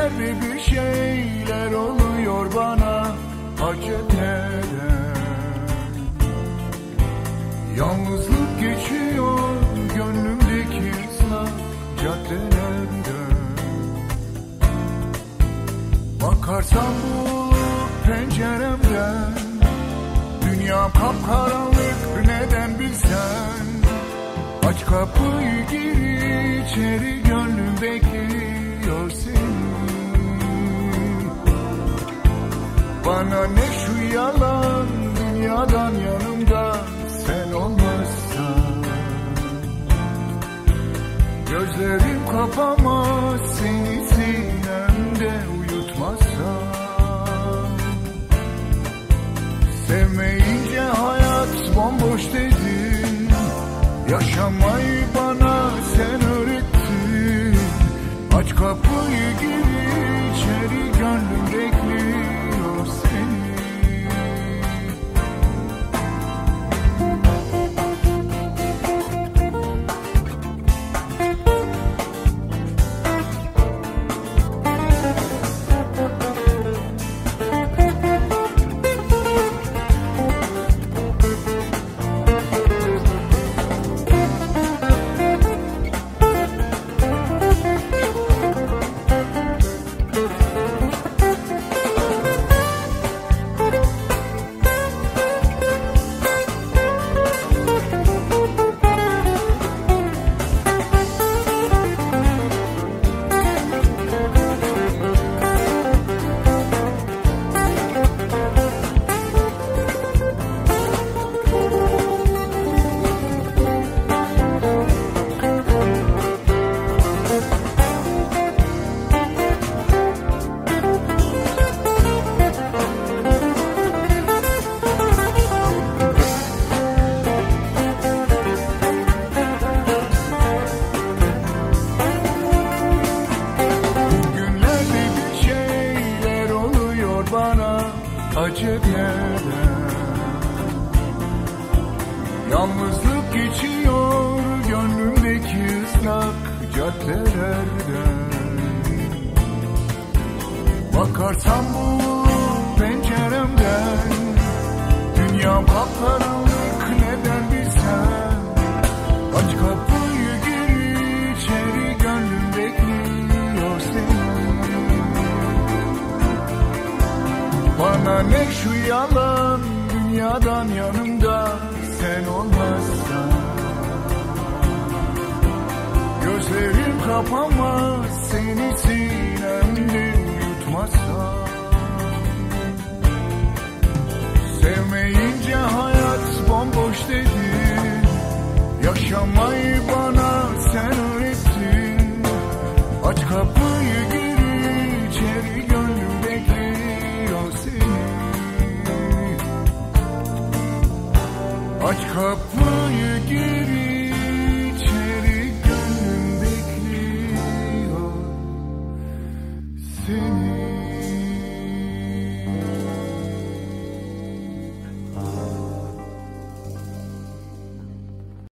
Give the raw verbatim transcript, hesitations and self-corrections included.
Bugünlerde bir şeyler oluyor bana aceleden. Yalnızlık geçiyor gönlümdeki ıslak caddelerden. Bakarsan bu penceremden, dünya kapkaranlık neden bilsen. Aç kapıyı gir içeri, gönlüm bekliyor seni. Bana ne şu yalan, dünyadan yanımda sen olmazsan. Gözlerim kapamaz seni sinemde uyutmazsan. Sevmeyince hayat bomboş dedin, yaşamayı bana sen öğrettin. Aç kapıyı gir içeri, gönlüm bekliyor seni. Aceleden. Yalnızlık geçiyor gönlümdeki ıslak caddelerden. Bakarsan bu penceremden, dünyam kapkaranlık neden bilsen. Aç kapıyı gir içeri, gönlüm bekliyor seni. Bana ne şu yalan, dünyadan yanımda sen olmazsan. Gözlerim kapamaz seni sinemde uyutmazsan. Sevmeyince hayat bomboş dedin, yaşamayı bana sen öğrettin. Aç kapıyı gir içeri, gönlüm bekliyor seni. Aç kapıyı gir içeri, gönlüm bekliyor seni.